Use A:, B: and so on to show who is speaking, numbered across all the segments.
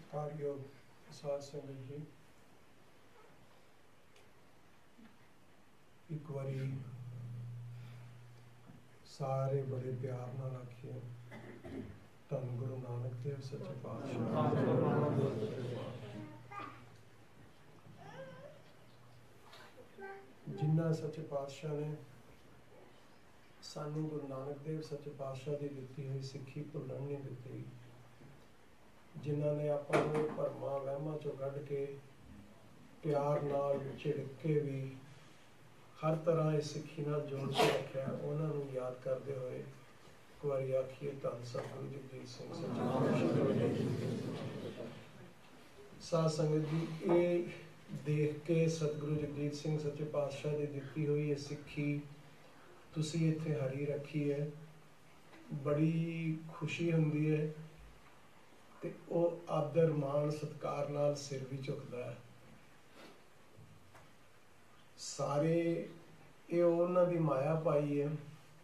A: ਸਤਿਕਾਰਯੋਗ ਸਾਧ ਸੰਗਤ ਜੀ, ਇੱਕ ਵਾਰੀ ਸਾਰੇ ਬੜੇ ਪਿਆਰ ਨਾਲ ਆਖੀਏ, ਧੰਨ ਗੁਰੂ ਨਾਨਕ ਦੇਵ ਸੱਚੇ ਪਾਤਸ਼ਾਹ। ਜਿਨ੍ਹਾਂ ਸੱਚੇ ਪਾਤਸ਼ਾਹ ਨੇ ਸਾਨੂੰ ਗੁਰੂ ਨਾਨਕ ਦੇਵ ਸੱਚੇ ਪਾਤਸ਼ਾਹ ਦੀ ਦਿੱਤੀ ਹੋਈ ਸਿੱਖੀ ਭੁੱਲਣ ਨਹੀਂ ਦਿੱਤੀ, ਜਿਨ੍ਹਾਂ ਨੇ ਆਪਾਂ ਨੂੰ ਭਰਮਾਂ ਵਹਿਮਾਂ ਚੋਂ ਕੱਢ ਕੇ ਪਿਆਰ ਨਾਲ ਝਿੜਕ ਕੇ ਵੀ ਹਰ ਤਰ੍ਹਾਂ ਇਸ ਸਿੱਖੀ ਨਾਲ ਜੋੜ ਕੇ ਰੱਖਿਆ, ਉਹਨਾਂ ਨੂੰ ਯਾਦ ਕਰਦੇ ਹੋਏ ਇੱਕ ਵਾਰੀ ਆਖੀਏ, ਧੰਨ ਸਤਿਗੁਰੂ ਜਗਜੀਤ ਸਿੰਘ ਸੱਚੇ ਪਾਤਸ਼ਾਹ। ਸਾਧ ਸੰਗਤ ਜੀ, ਇਹ ਦੇਖ ਕੇ ਸਤਿਗੁਰੂ ਜਗਜੀਤ ਸਿੰਘ ਸੱਚੇ ਪਾਤਸ਼ਾਹ ਦੀ ਦਿੱਤੀ ਹੋਈ ਇਹ ਸਿੱਖੀ ਤੁਸੀਂ ਇੱਥੇ ਹਰੀ ਰੱਖੀ ਹੈ, ਬੜੀ ਖੁਸ਼ੀ ਹੁੰਦੀ ਹੈ ਤੇ ਉਹ ਆਦਰ ਮਾਣ ਸਤਿਕਾਰ ਨਾਲ ਸਿਰ ਵੀ ਝੁਕਦਾ ਹੈ। ਸਾਰੇ ਇਹ ਉਹਨਾਂ ਦੀ ਮਾਇਆ ਪਾਈ ਹੈ,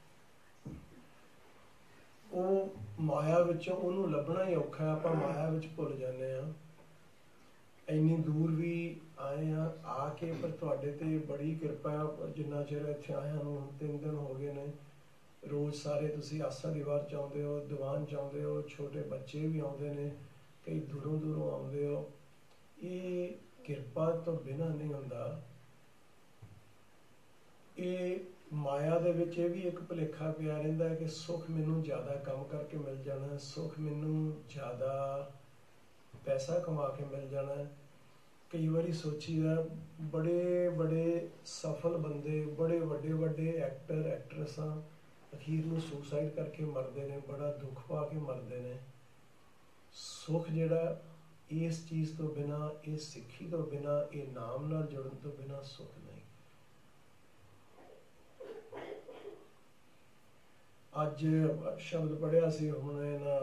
A: ਉਹ ਮਾਇਆ ਵਿੱਚੋਂ ਉਹਨੂੰ ਲੱਭਣਾ ਹੀ ਔਖਾ ਹੈ। ਆਪਾਂ ਮਾਇਆ ਵਿੱਚ ਭੁੱਲ ਜਾਂਦੇ ਹਾਂ। ਇੰਨੀ ਦੂਰ ਵੀ ਆਏ ਹਾਂ, ਆ ਕੇ ਪਰ ਤੁਹਾਡੇ ਤੇ ਬੜੀ ਕਿਰਪਾ ਹੈ। ਜਿੰਨਾ ਚਿਰ ਇੱਥੇ ਆਇਆ ਨੂੰ 3 ਦਿਨ ਹੋ ਗਏ ਨੇ, ਰੋਜ਼ ਸਾਰੇ ਤੁਸੀਂ ਆਸਾ ਦੀ ਵਾਰ ਚ ਆਉਂਦੇ ਹੋ, ਦੀਵਾਨ ਚ ਆਉਂਦੇ ਹੋ, ਛੋਟੇ ਬੱਚੇ ਵੀ ਆਉਂਦੇ ਨੇ, ਕਈ ਦੂਰੋਂ ਦੂਰੋਂ ਆਉਂਦੇ ਹੋ। ਇਹ ਕਿਰਪਾ ਤੋਂ ਬਿਨਾਂ ਨਹੀਂ ਹੁੰਦਾ। ਇਹ ਮਾਇਆ ਦੇ ਵਿੱਚ ਇਹ ਵੀ ਇੱਕ ਭੁਲੇਖਾ ਪਿਆ ਰਹਿੰਦਾ ਹੈ ਕਿ ਸੁੱਖ ਮੈਨੂੰ ਜ਼ਿਆਦਾ ਕੰਮ ਕਰਕੇ ਮਿਲ ਜਾਣਾ, ਸੁੱਖ ਮੈਨੂੰ ਜ਼ਿਆਦਾ ਪੈਸਾ ਕਮਾ ਕੇ ਮਿਲ ਜਾਣਾ। ਕਈ ਵਾਰੀ ਸੋਚੀਦਾ, ਬੜੇ ਬੜੇ ਸਫਲ ਬੰਦੇ, ਬੜੇ ਵੱਡੇ ਵੱਡੇ ਐਕਟਰ ਐਕਟਰਸਾਂ ਅਖੀਰ ਨੂੰ ਸੁਸਾਈਡ ਕਰਕੇ ਮਰਦੇ ਨੇ, ਬੜਾ ਦੁੱਖ ਪਾ ਕੇ ਮਰਦੇ ਨੇ। ਸੁੱਖ ਜਿਹੜਾ ਇਸ ਚੀਜ਼ ਤੋਂ ਬਿਨਾਂ, ਇਸ ਸਿੱਖੀ ਤੋਂ ਬਿਨਾਂ, ਇਹ ਨਾਮ ਨਾਲ ਜੁੜਨ ਤੋਂ ਬਿਨਾਂ ਸੁੱਖ ਨਹੀਂ। ਅੱਜ ਸ਼ਬਦ ਪੜ੍ਹਿਆ ਸੀ ਹੁਣ ਇਹਨਾਂ,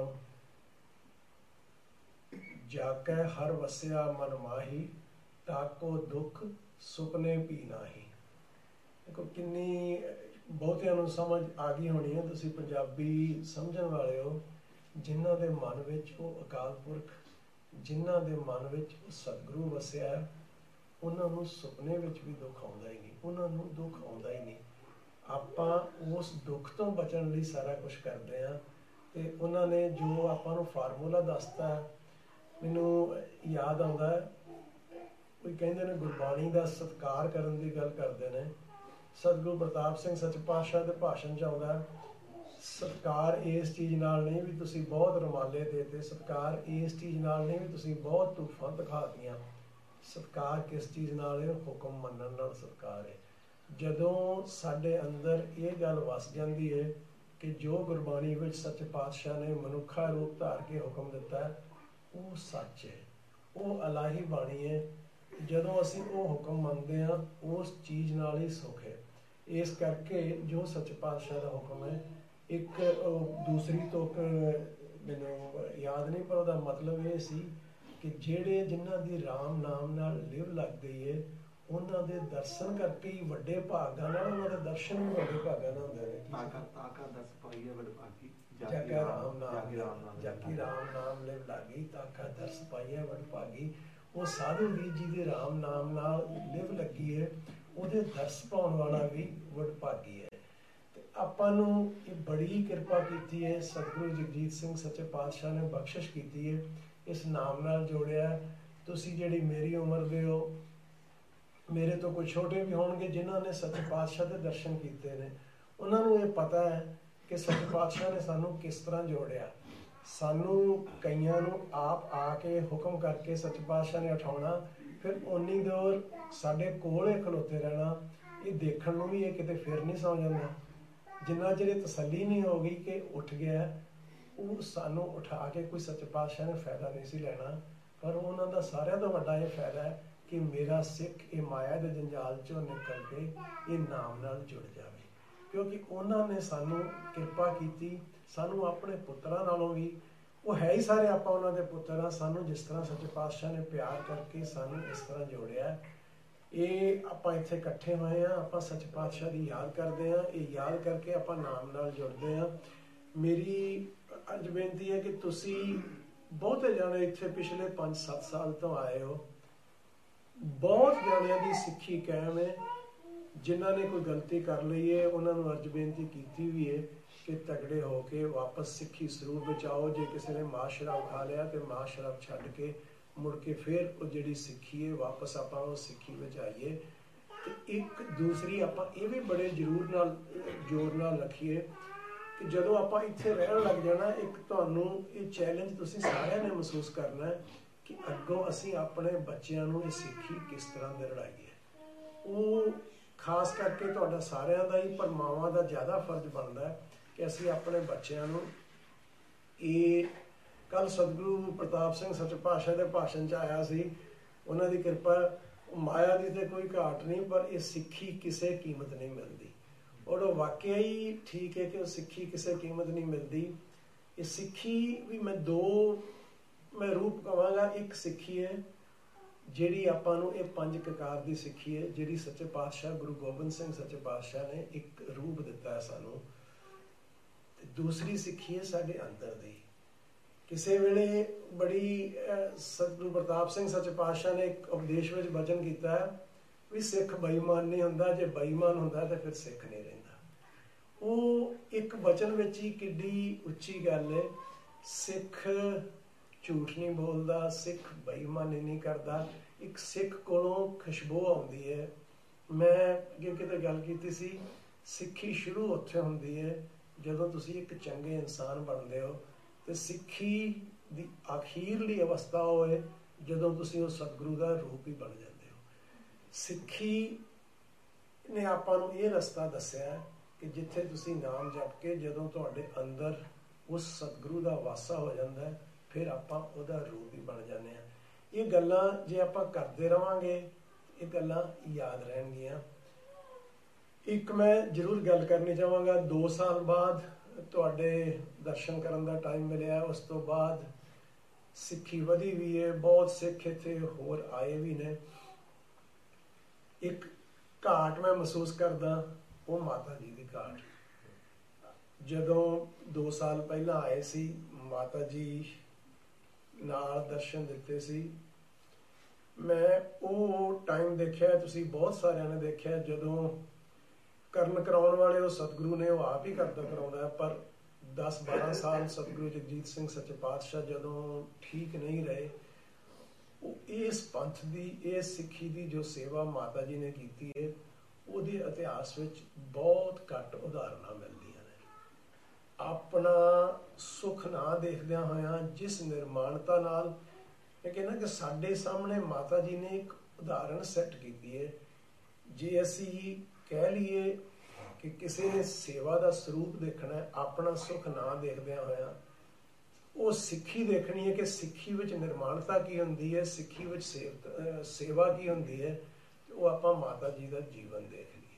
A: ਜਾਕੈ ਹਰ ਵਸਿਆ ਮਨ ਮਾਹੀ, ਤਾਕੋ ਦੁੱਖ ਸੁਪਨੇ ਭੀ ਨਾਹੀ। ਦੇਖੋ ਕਿੰਨੀ ਬਹੁਤਿਆਂ ਨੂੰ ਸਮਝ ਆ ਗਈ ਹੋਣੀ ਹੈ, ਤੁਸੀਂ ਪੰਜਾਬੀ ਸਮਝਣ ਵਾਲੇ ਹੋ। ਜਿਨ੍ਹਾਂ ਦੇ ਮਨ ਵਿੱਚ ਉਹ ਅਕਾਲ ਪੁਰਖ, ਜਿਨ੍ਹਾਂ ਦੇ ਮਨ ਵਿੱਚ ਉਹ ਸਤਿਗੁਰੂ ਵਸਿਆ, ਉਹਨਾਂ ਨੂੰ ਸੁਪਨੇ ਵਿੱਚ ਵੀ ਦੁੱਖ ਆਉਂਦਾ ਹੀ ਨਹੀਂ, ਉਹਨਾਂ ਨੂੰ ਦੁੱਖ ਆਉਂਦਾ ਹੀ ਨਹੀਂ। ਆਪਾਂ ਉਸ ਦੁੱਖ ਤੋਂ ਬਚਣ ਲਈ ਸਾਰਾ ਕੁਝ ਕਰਦੇ ਹਾਂ। ਤੇ ਉਹਨਾਂ ਨੇ ਜੋ ਆਪਾਂ ਨੂੰ ਫਾਰਮੂਲਾ ਦੱਸਤਾ, ਮੈਨੂੰ ਯਾਦ ਆਉਂਦਾ ਹੈ, ਕੋਈ ਕਹਿੰਦੇ ਨੇ ਗੁਰਬਾਣੀ ਦਾ ਸਤਿਕਾਰ ਕਰਨ ਦੀ ਗੱਲ ਕਰਦੇ ਨੇ। ਸਤਿਗੁਰੂ ਪ੍ਰਤਾਪ ਸਿੰਘ ਸੱਚੇ ਪਾਤਸ਼ਾਹ ਦੇ ਭਾਸ਼ਣ 'ਚ ਆਉਂਦਾ, ਸਤਿਕਾਰ ਇਸ ਚੀਜ਼ ਨਾਲ ਨਹੀਂ ਵੀ ਤੁਸੀਂ ਬਹੁਤ ਰੁਮਾਲੇ ਦੇਤੇ, ਸਤਿਕਾਰ ਇਸ ਚੀਜ਼ ਨਾਲ ਨਹੀਂ ਵੀ ਤੁਸੀਂ ਬਹੁਤ ਤੂਫਾਨ ਦਿਖਾਤੀਆਂ। ਸਤਿਕਾਰ ਕਿਸ ਚੀਜ਼ ਨਾਲ ਹੈ? ਹੁਕਮ ਮੰਨਣ ਨਾਲ ਸਤਿਕਾਰ ਹੈ। ਜਦੋਂ ਸਾਡੇ ਅੰਦਰ ਇਹ ਗੱਲ ਵਸ ਜਾਂਦੀ ਹੈ ਕਿ ਜੋ ਗੁਰਬਾਣੀ ਵਿੱਚ ਸੱਚੇ ਪਾਤਸ਼ਾਹ ਨੇ ਮਨੁੱਖਾ ਰੂਪ ਧਾਰ ਕੇ ਹੁਕਮ ਦਿੱਤਾ ਹੈ, ਉਹ ਸੱਚ ਹੈ, ਉਹ ਇਲਾਹੀ ਬਾਣੀ ਹੈ। ਜਦੋਂ ਅਸੀਂ ਉਹ ਹੁਕਮ ਮੰਨਦੇ ਹਾਂ, ਉਸ ਚੀਜ਼ ਨਾਲ ਹੀ ਸੁੱਖ ਹੈ। ਇਸ ਕਰਕੇ ਜੋ ਸੱਚੇ ਪਾਤਸ਼ਾਹ ਦਾ ਹੁਕਮ ਹੈ, ਇੱਕ ਦੂਸਰੀ ਤੁਕ ਮੈਨੂੰ ਯਾਦ ਨਹੀਂ, ਪਰ ਉਹਦਾ ਮਤਲਬ ਇਹ ਸੀ ਕਿ ਜਿਹੜੇ ਜਿਨ੍ਹਾਂ ਦੀ ਰਾਮ ਨਾਮ ਨਾਲ ਲਿਵ ਲੱਗ ਗਈ ਹੈ, ਉਹਨਾਂ ਦੇ ਦਰਸ਼ਨ ਕਰਕੇ ਹੀ ਵੱਡੇ ਭਾਗਾਂ ਨਾਲ, ਉਹਨਾਂ ਦੇ ਦਰਸ਼ਨ ਵੀ ਵੱਡੇ ਭਾਗਾਂ ਨਾਲ ਹੁੰਦੇ ਨੇ। ਜਾਕੀ ਰਾਮ ਨਾਮ ਲਿਵ ਲਾਗੀ, ਤਾਕਾ ਦਰਸ ਪਾਈਏ ਵਡ ਭਾਗੀ। ਉਹ ਸਾਧੂ ਵੀਰ ਜੀ ਦੇ ਰਾਮ ਨਾਮ ਨਾਲ ਲਿਵ ਲੱਗੀ ਹੈ, ਉਹਦੇ ਦਰਸ ਪਾਉਣ ਵਾਲਾ ਵੀ ਵਡ ਭਾਗੀ ਹੈ। ਤੇ ਆਪਾਂ ਨੂੰ ਇਹ ਬੜੀ ਕਿਰਪਾ ਕੀਤੀ ਹੈ, ਸਤਿਗੁਰੂ ਜਗਜੀਤ ਸਿੰਘ ਸੱਚੇ ਪਾਤਸ਼ਾਹ ਨੇ ਬਖਸ਼ਿਸ਼ ਕੀਤੀ ਹੈ, ਇਸ ਨਾਮ ਨਾਲ ਜੋੜਿਆ। ਤੁਸੀਂ ਜਿਹੜੀ ਮੇਰੀ ਉਮਰ ਦੇ ਹੋ, ਮੇਰੇ ਤੋਂ ਕੋਈ ਛੋਟੇ ਵੀ ਹੋਣਗੇ, ਜਿਨ੍ਹਾਂ ਨੇ ਸੱਚੇ ਪਾਤਸ਼ਾਹ ਦੇ ਦਰਸ਼ਨ ਕੀਤੇ ਨੇ, ਉਹਨਾਂ ਨੂੰ ਇਹ ਪਤਾ ਹੈ ਕਿ ਸੱਚੇ ਪਾਤਸ਼ਾਹ ਨੇ ਸਾਨੂੰ ਕਿਸ ਤਰ੍ਹਾਂ ਜੋੜਿਆ। ਸਾਨੂੰ ਕਈਆਂ ਨੂੰ ਆਪ ਆ ਕੇ ਹੁਕਮ ਕਰਕੇ ਸੱਚੇ ਪਾਤਸ਼ਾਹ ਨੇ ਉਠਾਉਣਾ, ਫਿਰ ਓਨੀ ਦੇਰ ਸਾਡੇ ਕੋਲ ਹੀ ਖਲੋਤੇ ਰਹਿਣਾ। ਇਹ ਦੇਖਣ ਨੂੰ ਵੀ ਇਹ ਕਿਤੇ ਫਿਰ ਨਹੀਂ ਸੌ ਜਾਂਦਾ। ਜਿੰਨਾ ਚਿਰ ਇਹ ਤਸੱਲੀ ਨਹੀਂ ਹੋ ਗਈ ਕਿ ਉੱਠ ਗਿਆ, ਉਹ ਸਾਨੂੰ ਉਠਾ ਕੇ ਕੋਈ ਸੱਚੇ ਪਾਤਸ਼ਾਹ ਨੇ ਫਾਇਦਾ ਨਹੀਂ ਸੀ ਲੈਣਾ। ਪਰ ਉਹਨਾਂ ਦਾ ਸਾਰਿਆਂ ਤੋਂ ਵੱਡਾ ਇਹ ਫਾਇਦਾ ਹੈ ਕਿ ਮੇਰਾ ਸਿੱਖ ਇਹ ਮਾਇਆ ਦੇ ਜੰਜਾਲ 'ਚੋਂ ਨਿਕਲ ਕੇ ਇਹ ਨਾਮ ਨਾਲ ਜੁੜ ਜਾਵੇ, ਕਿਉਂਕਿ ਉਹਨਾਂ ਨੇ ਸਾਨੂੰ ਕਿਰਪਾ ਕੀਤੀ। ਸਾਨੂੰ ਆਪਣੇ ਪੁੱਤਰਾਂ ਨਾਲੋਂ ਵੀ, ਉਹ ਹੈ ਹੀ ਸਾਰੇ ਆਪਾਂ ਉਹਨਾਂ ਦੇ ਪੁੱਤਰ ਹਾਂ, ਸਾਨੂੰ ਜਿਸ ਤਰ੍ਹਾਂ ਸੱਚੇ ਪਾਤਸ਼ਾਹ ਨੇ ਪਿਆਰ ਕਰਕੇ ਸਾਨੂੰ ਇਸ ਤਰ੍ਹਾਂ ਜੋੜਿਆ। ਇਹ ਆਪਾਂ ਇੱਥੇ ਇਕੱਠੇ ਹੋਏ ਹਾਂ, ਆਪਾਂ ਸੱਚੇ ਪਾਤਸ਼ਾਹ ਦੀ ਯਾਦ ਕਰਦੇ ਹਾਂ, ਇਹ ਯਾਦ ਕਰਕੇ ਆਪਾਂ ਨਾਮ ਨਾਲ ਜੁੜਦੇ ਹਾਂ। ਮੇਰੀ ਅੱਜ ਬੇਨਤੀ ਹੈ ਕਿ ਤੁਸੀਂ ਬਹੁਤੇ ਜਾਣੇ ਇੱਥੇ ਪਿਛਲੇ 5-7 ਸਾਲ ਤੋਂ ਆਏ ਹੋ, ਬਹੁਤ ਜਾਣਿਆਂ ਦੀ ਸਿੱਖੀ ਕਾਇਮ ਹੈ। ਜਿਨ੍ਹਾਂ ਨੇ ਕੋਈ ਗਲਤੀ ਕਰ ਲਈ ਹੈ ਉਹਨਾਂ ਨੂੰ ਅਰਜ਼ ਬੇਨਤੀ ਕੀਤੀ ਵੀ ਹੈ ਕਿ ਤਗੜੇ ਹੋ ਕੇ ਵਾਪਸ ਸਿੱਖੀ ਸਰੂਪ ਵਿੱਚ ਆਓ। ਜੇ ਕਿਸੇ ਨੇ ਮਾਸ ਸ਼ਰਾਬ ਖਾ ਲਿਆ ਤੇ ਮਾਸ ਸ਼ਰਾਬ ਛੱਡ ਕੇ ਮੁੜ ਕੇ ਫਿਰ ਉਹ ਜਿਹੜੀ ਸਿੱਖੀ ਹੈ ਵਾਪਸ ਆਪਾਂ ਉਹ ਸਿੱਖੀ ਵਿੱਚ ਆਈਏ। ਤੇ ਇੱਕ ਦੂਸਰੀ ਆਪਾਂ ਇਹ ਵੀ ਬੜੇ ਜ਼ੋਰ ਨਾਲ ਰੱਖੀਏ ਕਿ ਜਦੋਂ ਆਪਾਂ ਇੱਥੇ ਰਹਿਣ ਲੱਗ ਜਾਣਾ, ਇੱਕ ਤੁਹਾਨੂੰ ਇਹ ਚੈਲੰਜ ਤੁਸੀਂ ਸਾਰਿਆਂ ਨੇ ਮਹਿਸੂਸ ਕਰਨਾ ਕਿ ਅੱਗੋਂ ਅਸੀਂ ਆਪਣੇ ਬੱਚਿਆਂ ਨੂੰ ਇਹ ਸਿੱਖੀ ਕਿਸ ਤਰ੍ਹਾਂ ਦੇ ਰੜਾਈਏ। ਉਹ ਖਾਸ ਕਰਕੇ ਤੁਹਾਡਾ ਸਾਰਿਆਂ ਦਾ ਹੀ, ਪਰ ਮਾਵਾਂ ਦਾ ਜ਼ਿਆਦਾ ਫਰਜ਼ ਬਣਦਾ ਕਿ ਅਸੀਂ ਆਪਣੇ ਬੱਚਿਆਂ ਨੂੰ ਇਹ, ਕੱਲ ਸਤਿਗੁਰੂ ਪ੍ਰਤਾਪ ਸਿੰਘ ਸੱਚੇ ਪਾਤਸ਼ਾਹ ਦੇ ਭਾਸ਼ਣ 'ਚ ਆਇਆ ਸੀ, ਉਹਨਾਂ ਦੀ ਕਿਰਪਾ, ਮਾਇਆ ਦੀ ਤੇ ਕੋਈ ਘਾਟ ਨਹੀਂ, ਪਰ ਇਹ ਸਿੱਖੀ ਕਿਸੇ ਕੀਮਤ ਨਹੀਂ ਮਿਲਦੀ। ਔਰ ਉਹ ਵਾਕਿਆ ਹੀ ਠੀਕ ਹੈ ਕਿ ਉਹ ਸਿੱਖੀ ਕਿਸੇ ਕੀਮਤ ਨਹੀਂ ਮਿਲਦੀ। ਇਹ ਸਿੱਖੀ ਵੀ ਮੈਂ ਰੂਪ ਕਹਾਂਗਾ। ਇੱਕ ਸਿੱਖੀ ਹੈ ਜਿਹੜੀ ਆਪਾਂ ਨੂੰ ਇਹ 5 ਕਕਾਰ ਦੀ ਸਿੱਖੀ ਹੈ, ਜਿਹੜੀ ਸੱਚੇ ਪਾਤਸ਼ਾਹ ਗੁਰੂ ਗੋਬਿੰਦ ਸਿੰਘ ਸੱਚੇ ਪਾਤਸ਼ਾਹ ਨੇ ਇੱਕ ਰੂਪ ਦਿੱਤਾ ਹੈ ਸਾਨੂੰ। ਤੇ ਦੂਸਰੀ ਸਿੱਖੀ ਹੈ ਸਾਡੇ ਅੰਦਰ ਦੀ। ਕਿਸੇ ਵੇਲੇ ਬੜੀ ਸਤਿਗੁਰੂ ਪ੍ਰਤਾਪ ਸਿੰਘ ਸੱਚੇ ਪਾਤਸ਼ਾਹ ਨੇ ਇੱਕ ਉਪਦੇਸ਼ ਵਿੱਚ ਵਚਨ ਕੀਤਾ ਹੈ ਵੀ ਸਿੱਖ ਬੇਈਮਾਨ ਨਹੀਂ ਹੁੰਦਾ, ਜੇ ਬੇਈਮਾਨ ਹੁੰਦਾ ਤਾਂ ਫਿਰ ਸਿੱਖ ਨਹੀਂ ਰਹਿੰਦਾ। ਉਹ ਇੱਕ ਵਚਨ ਵਿੱਚ ਹੀ ਕਿੱਡੀ ਉੱਚੀ ਗੱਲ ਹੈ। ਸਿੱਖ ਝੂਠ ਨਹੀਂ ਬੋਲਦਾ, ਸਿੱਖ ਬੇਈਮਾਨੀ ਨਹੀਂ ਕਰਦਾ। ਇੱਕ ਸਿੱਖ ਕੋਲੋਂ ਖੁਸ਼ਬੂ ਆਉਂਦੀ ਹੈ। ਮੈਂ ਅੱਗੇ ਕਿਤੇ ਗੱਲ ਕੀਤੀ ਸੀ, ਸਿੱਖੀ ਸ਼ੁਰੂ ਉੱਥੇ ਹੁੰਦੀ ਹੈ ਜਦੋਂ ਤੁਸੀਂ ਇੱਕ ਚੰਗੇ ਇਨਸਾਨ ਬਣਦੇ ਹੋ, ਤੇ ਸਿੱਖੀ ਦੀ ਅਖੀਰਲੀ ਅਵਸਥਾ ਹੋਏ ਜਦੋਂ ਤੁਸੀਂ ਉਹ ਸਤਿਗੁਰੂ ਦਾ ਰੂਪ ਹੀ ਬਣ ਜਾਂਦੇ ਹੋ। ਸਿੱਖੀ ਨੇ ਆਪਾਂ ਨੂੰ ਇਹ ਰਸਤਾ ਦੱਸਿਆ ਕਿ ਜਿੱਥੇ ਤੁਸੀਂ ਨਾਮ ਜਪ ਕੇ ਜਦੋਂ ਤੁਹਾਡੇ ਅੰਦਰ ਉਸ ਸਤਿਗੁਰੂ ਦਾ ਵਾਸਾ ਹੋ ਜਾਂਦਾ ਹੈ, ਫਿਰ ਆਪਾਂ ਉਹਦਾ ਰੂਪ ਹੀ ਬਣ ਜਾਂਦੇ ਹਾਂ। ਇਹ ਗੱਲਾਂ ਜੇ ਆਪਾਂ ਕਰਦੇ ਰਵਾਂਗੇ, ਇਹ ਗੱਲਾਂ ਯਾਦ ਰਹਿਣਗੀਆਂ। ਇੱਕ ਮੈਂ ਜ਼ਰੂਰ ਗੱਲ ਕਰਨੀ ਚਾਹਾਂਗਾ, 2 ਸਾਲ ਬਾਅਦ ਤੁਹਾਡੇ ਦਰਸ਼ਨ ਕਰਨ ਦਾ ਟਾਈਮ ਮਿਲਿਆ। ਉਸ ਤੋਂ ਬਾਅਦ ਸਿੱਖੀ ਵਧੀ ਵੀ ਹੈ, ਬਹੁਤ ਸਿੱਖ ਇੱਥੇ ਹੋਰ ਆਏ ਵੀ ਨੇ। ਇੱਕ ਘਾਟ ਮੈਂ ਮਹਿਸੂਸ ਕਰਦਾ, ਉਹ ਮਾਤਾ ਜੀ ਦੀ ਘਾਟ। ਜਦੋਂ 2 ਸਾਲ ਪਹਿਲਾਂ ਆਏ ਸੀ, ਮਾਤਾ ਜੀ ਨਾਲ ਦਰਸ਼ਨ ਦਿੱਤੇ ਸੀ। ਮੈਂ ਉਹ ਟਾਈਮ ਦੇਖਿਆ, ਤੁਸੀਂ ਬਹੁਤ ਸਾਰਿਆਂ ਨੇ ਦੇਖਿਆ, ਜਦੋਂ ਕਰਨ ਕਰਾਉਣ ਵਾਲੇ ਉਹ ਸਤਿਗੁਰੂ ਨੇ, ਉਹ ਆਪ ਹੀ ਕਰਦਾ ਕਰਾਉਂਦਾ। ਪਰ 10-12 ਸਾਲ ਸਤਿਗੁਰੂ ਜਗਜੀਤ ਸਿੰਘ ਸੱਚੇ ਪਾਤਸ਼ਾਹ ਜਦੋਂ ਠੀਕ ਨਹੀਂ ਰਹੇ, ਉਹ ਇਸ ਪੰਥ ਦੀ, ਇਸ ਸਿੱਖੀ ਦੀ ਜੋ ਸੇਵਾ ਮਾਤਾ ਜੀ ਨੇ ਕੀਤੀ ਹੈ, ਉਹਦੇ ਇਤਿਹਾਸ ਵਿੱਚ ਬਹੁਤ ਘੱਟ ਉਦਾਹਰਨਾਂ ਮਿਲਦੀਆਂ ਨੇ। ਆਪਣਾ ਸੁੱਖ ਨਾ ਦੇਖਦਿਆਂ ਹੋਇਆਂ ਜਿਸ ਨਿਰਮਾਣਤਾ ਨਾਲ, ਮੈਂ ਕਹਿੰਦਾ ਕਿ ਸਾਡੇ ਸਾਹਮਣੇ ਮਾਤਾ ਜੀ ਨੇ ਇੱਕ ਉਦਾਹਰਣ ਸੈੱਟ ਕੀਤੀ ਹੈ। ਜੇ ਅਸੀਂ ਕਹਿ ਲਈਏ ਕਿ ਕਿਸੇ ਨੇ ਸੇਵਾ ਦਾ ਸਰੂਪ ਦੇਖਣਾ, ਆਪਣਾ ਸੁੱਖ ਨਾ ਦੇਖਦਿਆਂ ਹੋਇਆਂ ਉਹ ਸਿੱਖੀ ਦੇਖਣੀ ਹੈ ਕਿ ਸਿੱਖੀ ਵਿੱਚ ਨਿਰਮਾਣਤਾ ਕੀ ਹੁੰਦੀ ਹੈ, ਸਿੱਖੀ ਵਿੱਚ ਸੇਵਾ ਕੀ ਹੁੰਦੀ ਹੈ, ਉਹ ਆਪਾਂ ਮਾਤਾ ਜੀ ਦਾ ਜੀਵਨ ਦੇਖ ਲਈਏ।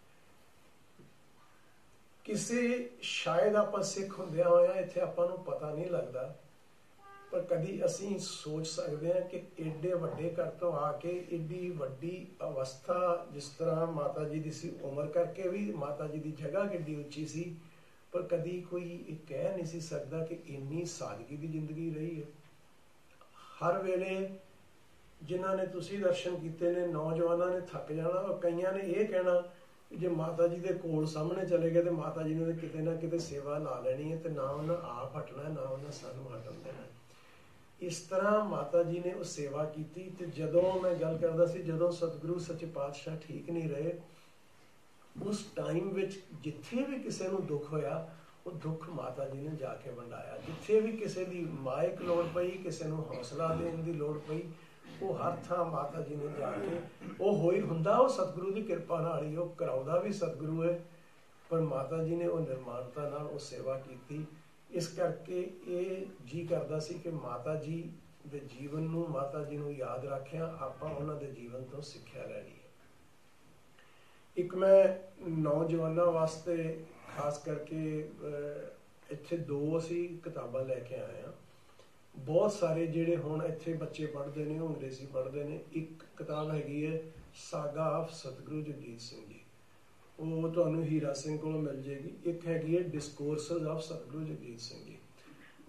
A: ਕਿਸੇ ਸ਼ਾਇਦ ਆਪਾਂ ਸਿੱਖ ਹੁੰਦਿਆਂ ਹੋਇਆਂ ਇੱਥੇ ਆਪਾਂ ਨੂੰ ਪਤਾ ਨਹੀਂ ਲੱਗਦਾ, ਪਰ ਕਦੀ ਅਸੀਂ ਸੋਚ ਸਕਦੇ ਹਾਂ ਕਿ ਏਡੇ ਵੱਡੇ ਘਰ ਤੋਂ ਆ ਕੇ ਏਡੀ ਵੱਡੀ ਅਵਸਥਾ, ਜਿਸ ਤਰ੍ਹਾਂ ਮਾਤਾ ਜੀ ਦੀ ਸੀ, ਉਮਰ ਕਰਕੇ ਵੀ ਮਾਤਾ ਜੀ ਦੀ ਜਗ੍ਹਾ ਕਿੱਡੀ ਉੱਚੀ ਸੀ, ਪਰ ਕਦੀ ਕੋਈ ਇਹ ਕਹਿ ਨਹੀਂ ਸੀ ਸਕਦਾ ਕਿ ਇੰਨੀ ਸਾਦਗੀ ਦੀ ਜ਼ਿੰਦਗੀ ਰਹੀ ਹੈ। ਹਰ ਵੇਲੇ ਜਿਨ੍ਹਾਂ ਨੇ ਤੁਸੀਂ ਦਰਸ਼ਨ ਕੀਤੇ ਨੇ, ਨੌਜਵਾਨਾਂ ਨੇ ਥੱਕ ਜਾਣਾ, ਔਰ ਕਈਆਂ ਨੇ ਇਹ ਕਹਿਣਾ ਜੇ ਮਾਤਾ ਜੀ ਦੇ ਕੋਲ ਸਾਹਮਣੇ ਚਲੇ ਗਏ ਤੇ ਮਾਤਾ ਜੀ ਨੇ ਕਿਤੇ ਨਾ ਕਿਤੇ ਸੇਵਾ ਲਾ ਲੈਣੀ ਹੈ, ਤੇ ਨਾ ਉਹਨਾਂ ਆਪ ਹਟਣਾ, ਨਾ ਉਹਨਾਂ ਸਾਨੂੰ ਹਟਣ ਦੇਣਾ। ਇਸ ਤਰ੍ਹਾਂ ਮਾਤਾ ਜੀ ਨੇ ਉਹ ਸੇਵਾ ਕੀਤੀ। ਤੇ ਜਦੋਂ ਮੈਂ ਗੱਲ ਕਰਦਾ ਸੀ, ਜਦੋਂ ਸਤਿਗੁਰੂ ਸੱਚੇ ਪਾਤਸ਼ਾਹ ਠੀਕ ਨਹੀਂ ਰਹੇ, ਉਸ ਟਾਈਮ ਵਿੱਚ ਜਿੱਥੇ ਵੀ ਕਿਸੇ ਨੂੰ ਦੁੱਖ ਹੋਇਆ, ਉਹ ਦੁੱਖ ਮਾਤਾ ਜੀ ਨੇ ਜਾ ਕੇ ਵੰਡਾਇਆ। ਜਿੱਥੇ ਵੀ ਕਿਸੇ ਦੀ ਮਾਇਕ ਲੋੜ ਪਈ, ਕਿਸੇ ਨੂੰ ਹੌਸਲਾ ਦੇਣ ਦੀ ਲੋੜ ਪਈ, ਉਹ ਹਰ ਥਾਂ ਮਾਤਾ ਜੀ ਨੇ ਜਾ ਕੇ, ਉਹ ਹੋਈ ਹੁੰਦਾ ਉਹ ਸਤਿਗੁਰੂ ਦੀ ਕਿਰਪਾ ਨਾਲ ਹੀ, ਉਹ ਕਰਾਉਂਦਾ ਵੀ ਸਤਿਗੁਰੂ ਹੈ, ਪਰ ਮਾਤਾ ਜੀ ਨੇ ਉਹ ਨਿਰਮਾਣਤਾ ਨਾਲ ਉਹ ਸੇਵਾ ਕੀਤੀ। ਇਸ ਕਰਕੇ ਇਹ ਜੀ ਕਰਦਾ ਸੀ ਕਿ ਮਾਤਾ ਜੀ ਦੇ ਜੀਵਨ ਨੂੰ, ਮਾਤਾ ਜੀ ਨੂੰ ਯਾਦ ਰੱਖਿਆ, ਆਪਾਂ ਉਹਨਾਂ ਦੇ ਜੀਵਨ ਤੋਂ ਸਿੱਖਿਆ ਲੈਣੀ ਹੈ। ਇੱਕ ਮੈਂ ਨੌਜਵਾਨਾਂ ਵਾਸਤੇ ਖਾਸ ਕਰਕੇ ਇੱਥੇ 2 ਅਸੀਂ ਕਿਤਾਬਾਂ ਲੈ ਕੇ ਆਏ ਹਾਂ। ਬਹੁਤ ਸਾਰੇ ਜਿਹੜੇ ਹੁਣ ਇੱਥੇ ਬੱਚੇ ਪੜ੍ਹਦੇ ਨੇ, ਉਹ ਅੰਗਰੇਜ਼ੀ ਪੜ੍ਹਦੇ ਨੇ। ਇੱਕ ਕਿਤਾਬ ਹੈਗੀ ਹੈ ਸਾਗਾ ਆਫ ਸਤਿਗੁਰੂ ਜਗਜੀਤ ਸਿੰਘ ਜੀ, ਉਹ ਤੁਹਾਨੂੰ ਹੀਰਾ ਸਿੰਘ ਕੋਲੋਂ ਮਿਲ ਜਾਏਗੀ। ਇੱਕ ਹੈਗੀ ਹੈ ਡਿਸਕੋਰਸਸ ਆਫ ਸਤਿਗੁਰੂ ਜਗਜੀਤ ਸਿੰਘ ਜੀ।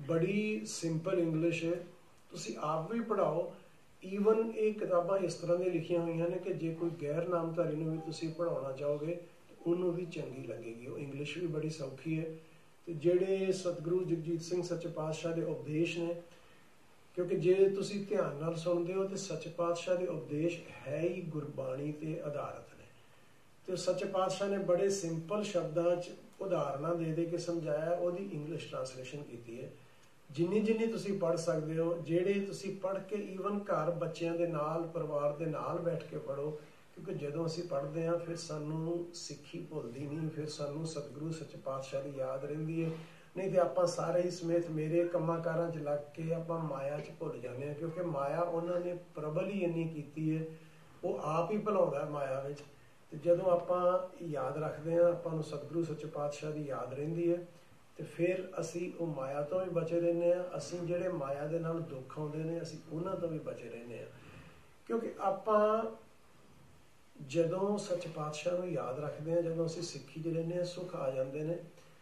A: बड़ी सिंपल इंग्लिश है, तुसी आप भी पढ़ाओ। ईवन ये किताबां इस तरह दी लिखियां हुई ने कि जे कोई गैर नामधारी नूं भी तुसी पढ़ाउणा चाहोगे तो उन्होंने भी चंगी लगेगी। वो इंग्लिश भी बड़ी सौखी है। तो जेड़े सतगुरु जगजीत सिंह सच्चे पातशाह के उपदेश ने, क्योंकि जे तुसी ध्यान नाल सुनते हो तो सच्चे पातशाह के उपदेश है ही गुरबाणी ते आधारित ने। तो सच्चे पातशाह ने बड़े सिंपल शब्दों च उदाहरणा दे दे के समझाया, उसकी इंग्लिश ट्रांसलेशन की है। जिन्नी जिन्नी तुसी पढ़ सकते हो, जेड़े तुसी पढ़ के ईवन घर बच्चों के नाल परिवार के नाल बैठ के पढ़ो, क्योंकि जदों असी पढ़ते हैं फिर सानू सिक्खी भुलदी नहीं, फिर सानू सतगुरु सच्चे पातशाह की याद रहिंदी है। नहीं तो आप सारे ही समेत मेरे कम्मां कारां च लग के आप माया च भुल जाते हैं, क्योंकि माया उन्होंने प्रबल ही इन्नी की है, वो आप ही भुलाउंदा माया में। तो जदों आप याद रखते हैं, आपां सतगुरु सच्चे पातशाह की याद रहिंदी है, तो फिर असी वो माया तो भी बचे रहने हैं। असी जेड़े माया दे नाल दुख आउंदे ने असी उन्हां तो भी बचे रहने हैं, क्योंकि आपां जदों सच्चे पातशाह नूं याद रखते हैं, जदों असी सिੱਖੀ 'ਚ रहने हैं, सुख आ जाते हैं।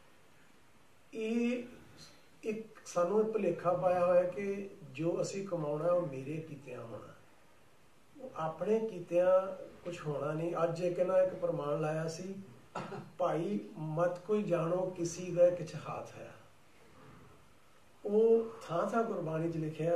A: ये एक सानू भुलेखा पाया हुआ है कि जो असी कमाउणा वो मेरे कीतियां होना, अपने कीतियां कुछ होना नहीं। अज एक ना एक प्रमाण लाया सी, भाई मत कोई जानो किसी का किछ हाथ है। वो था गुरबाणी च लिखिया,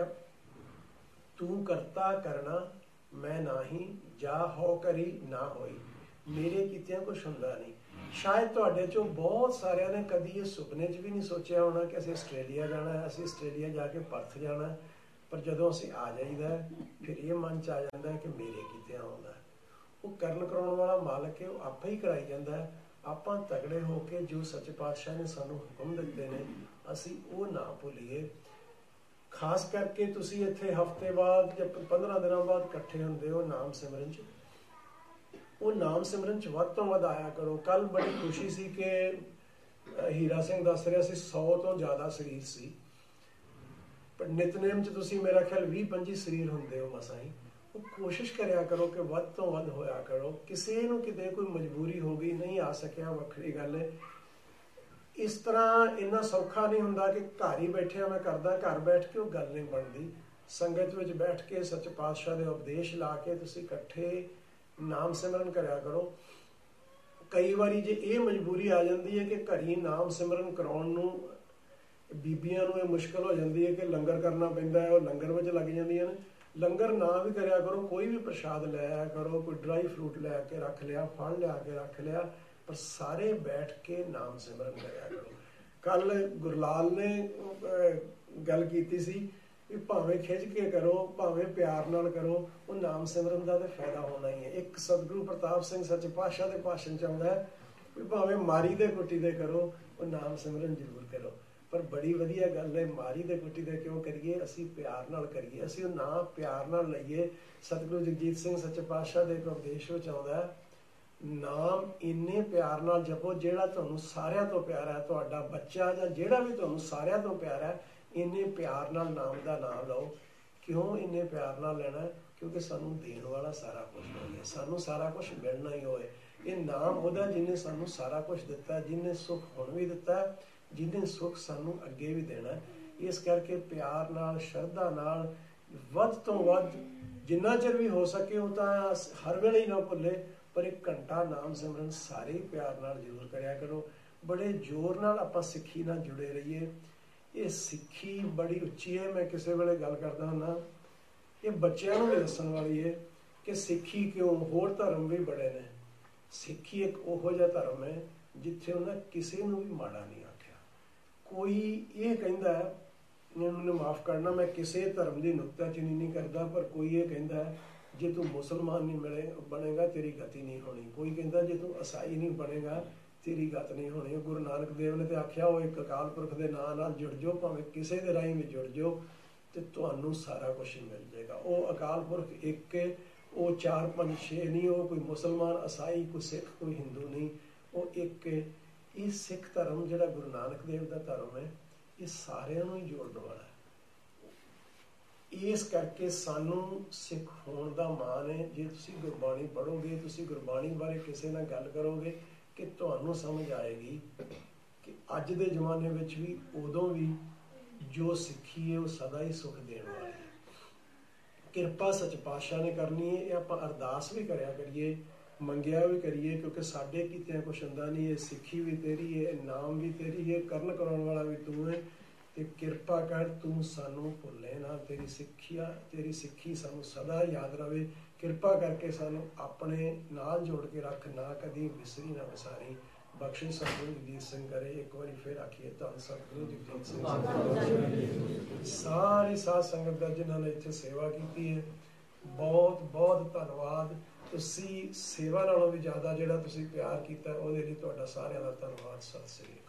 A: तू करता करना मैं नाही, जा हो करी ना होई, मेरे कीतियां कुछ हुंदा नहीं। शायद तुहाडे चों बहुत सारिਆਂ ने कदी ये सुपने च भी नहीं सोचा होना कि असीं आस्ट्रेलिया जाना है, असीं आस्ट्रेलिया जाके परथ जाना है। पर जदों असीं आ जाईदा फिर ये मन च आ जाता है कि मेरे कीतियां होंदा है। वो करन कराउण वाला मालक है, वो आपे ही कराई जाता है। आपां तगड़े होके जो सच्चे पातशाह ने सानू हुक्म दिते ने असीं वो ना भुलीए। खास करके तुसीं इत्थे हफ्ते बाद या 15 दिनों बाद इकट्ठे हुंदे हो नाम सिमरन च, वो नाम सिमरन च वध तो वध आया करो। कल बड़ी खुशी सी कि हीरा सिंह दस रहा सी 100 तो ज़्यादा शरीर सी, पर नितनेम च तुसीं मेरा ख्याल 20-25 शरीर हुंदे हो मसां ही। वो कोशिश करया करो कि वध तो वध होया करो। किसी नूं किते कोई मजबूरी हो गई नहीं आ सकिया, वखरी गल है। इस तरह इन्ना सौखा नहीं हुंदा कि घर ही बैठे मैं करदा, घर बैठ के वो गल नहीं बनती। संगत विच बैठ के सच्चे पातशाह दे उपदेश ला के तुसीं इकट्ठे नाम सिमरन करया करो। कई बारी जे ये मजबूरी आ जाती है कि घरी नाम सिमरन कराउण नूं बीबियां नूं मुश्किल हो जाती है कि लंगर करना पैंदा है, वो लंगर विच लग जांदियां ने। लंगर ना भी करया करो, कोई भी प्रसाद लै आया करो, कोई ड्राई फ्रूट लै के रख लिया, फल लिया के रख लिया, पर सारे बैठ के नाम सिमरन करया करो। कल गुरलाल ने गल कीती सी भी भावें खिंच के करो, भावें प्यार नाल करो, वो नाम सिमरन का तो फायदा होना ही है। एक सतगुरु प्रताप सिंह सच्चे पातशाह के भाषण च आउंदा है भी भावें मारी दे कुटी दे करो, वो नाम सिमरन जरूर करो। पर बड़ी वधिया गल है, मारी दे कुटी दे क्यों करिए, असी प्यार नाल करिए, असी ना प्यार नाल लईए। सतगुरु जगजीत सिंह सच्चे पातशाह के उपदेश विच आउंदा है, नाम इन्ने प्यार नाल जपो जिहड़ा तुहानूं सारिਆਂ तो प्यारा है, तुहाडा बच्चा जां जिहड़ा भी तुहानूं सारिਆਂ तो प्यारा है, इन्ने प्यार नाल नाम दा नाम लो। क्यों इन्ने प्यार नाल लेना है? क्योंकि सानूं देण वाला सारा कुछ होए, सानूं सारा कुछ मिलना ही होए। ये नाम उहदा जिन्हें सानूं सारा कुछ दिता है, जिन्हें सुख हुण भी दिता है, जिन्हें सुख सानूं अगे भी देना है। इस करके प्यार नाल शरधा नाल वध तो वध जिन्ना चिर भी हो सके वो तो हर वेले ही ना भुले, पर एक घंटा नाम सिमरन सारे ही प्यार नाल जरूर करया करो। बड़े जोर नाल आपां सिੱਖੀ नाल जुड़े रहिए। ये सिੱਖੀ बड़ी उच्ची है। मैं किसी वेले गल करदा हुंदा, ये बच्चों को भी दस्सण वाली है कि सिੱਖੀ क्यों, होर धर्म भी बड़े ने, सिੱਖੀ एक उहो जिहा धर्म है जिथे उन्हें किसी नूं भी माड़ा नहीं आख्या। कोई ये कहता है, मैनूं माफ़ करना, मैं किसी धर्म की नुक्ताचीनी नहीं करता, पर कोई ये कहता है जे तू मुसलमान नहीं बनेगा तेरी गति नहीं होनी। कोई कहता जे तू ईसाई नहीं बनेगा तेरी गत नहीं होनी। गुरु नानक देव ने तो आख्या, वो एक अकाल पुरख के नाम नाल जुड़ जाओ, भावें किसी के राही भी जुड़ जाओ, तो तुहानूं सारा कुछ मिल जाएगा। वो अकाल पुरख एक, वो 4-5-6 नहीं, वो कोई मुसलमान ईसाई कोई सिख कोई हिंदू नहीं, वो एक। ये सिख धर्म जिहड़ा गुरु नानक देव का धर्म है, ये सारिਆਂ ਨੂੰ ही जोड़न वाला है। इस करके सानू सिख होने का मान है। जे तुसीं गुरबाणी पढ़ोगे, तुसीं गुरबाणी बारे किसी नाल गल करोगे कि तुहानूं समझ आएगी कि अज दे जमाने विच भी, उदों भी ਜੋ ਸਿੱਖੀ ਹੈ ਉਹ ਸਦਾ ਹੀ ਸੁਖ ਦੇਣ ਵਾਲੀ। ਕਿਰਪਾ ਸੱਚ ਪਾਤਸ਼ਾਹ ਨੇ ਕਰਨੀ ਹੈ। ਇਹ ਆਪਾਂ ਅਰਦਾਸ ਵੀ ਕਰਿਆ ਕਰੀਏ, ਮੰਗਿਆ ਵੀ ਕਰੀਏ, ਕਿਉਂਕਿ ਸਾਡੇ ਕੀਤਿਆਂ ਕੁਛ ਹੁੰਦਾ ਨਹੀਂ। ਇਹ ਸਿੱਖੀ ਵੀ ਤੇਰੀ ਹੈ, ਨਾਮ ਵੀ ਤੇਰੀ ਹੈ, ਕਰਨ ਕਰਾਉਣ ਵਾਲਾ ਵੀ ਤੂੰ ਹੈ। ਤੇ ਕਿਰਪਾ ਕਰ ਤੂੰ ਸਾਨੂੰ ਭੁੱਲੇ ਨਾ, ਤੇਰੀ ਸਿੱਖੀ ਸਾਨੂੰ ਸਦਾ ਯਾਦ ਰਵੇ। ਕਿਰਪਾ ਕਰਕੇ ਸਾਨੂੰ ਆਪਣੇ ਨਾਲ ਜੋੜ ਕੇ ਰੱਖ, ਨਾ ਕਦੀ ਵਿਸਰੀ ਨਾ ਵਿਸਾਰੀ। ਬਖਸ਼ਿਸ਼ ਸਤਿਗੁਰੂ ਜਗਜੀਤ ਸਿੰਘ ਕਰੇ। ਇੱਕ ਵਾਰੀ ਫਿਰ ਆਖੀਏ ਧੰਨ ਸਤਿਗੁਰੂ ਜਗਜੀਤ ਸਿੰਘ। ਸਾਰੀ ਸਾਧ ਸੰਗਤ ਦਾ ਜਿਨ੍ਹਾਂ ਨੇ ਇੱਥੇ ਸੇਵਾ ਕੀਤੀ ਹੈ, ਬਹੁਤ ਬਹੁਤ ਧੰਨਵਾਦ। ਤੁਸੀਂ ਸੇਵਾ ਨਾਲੋਂ ਵੀ ਜ਼ਿਆਦਾ ਜਿਹੜਾ ਤੁਸੀਂ ਪਿਆਰ ਕੀਤਾ ਉਹਦੇ ਲਈ ਤੁਹਾਡਾ ਸਾਰਿਆਂ ਦਾ ਧੰਨਵਾਦ। ਸਤਿ ਸ੍ਰੀ ਅਕਾਲ।